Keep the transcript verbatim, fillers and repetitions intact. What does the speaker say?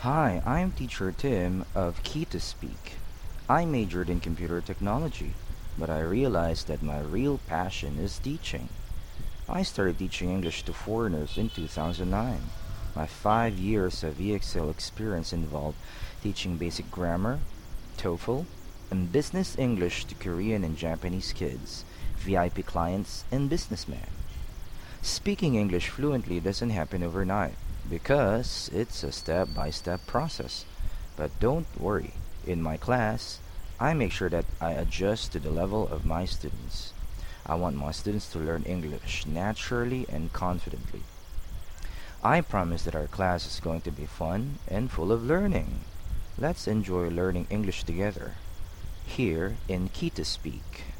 Hi, I'm teacher Tim of Key to Speak. I majored in computer technology, but I realized that my real passion is teaching. I started teaching English to foreigners in two thousand nine. My five years of E X L experience involved teaching basic grammar, TOEFL, and business English to Korean and Japanese kids, V I P clients, and businessmen. Speaking English fluently doesn't happen overnight because it's a step by step process. But don't worry, in my class, I make sure that I adjust to the level of my students. I want my students to learn English naturally and confidently. I promise that our class is going to be fun and full of learning. Let's enjoy learning English together here in Key to Speak.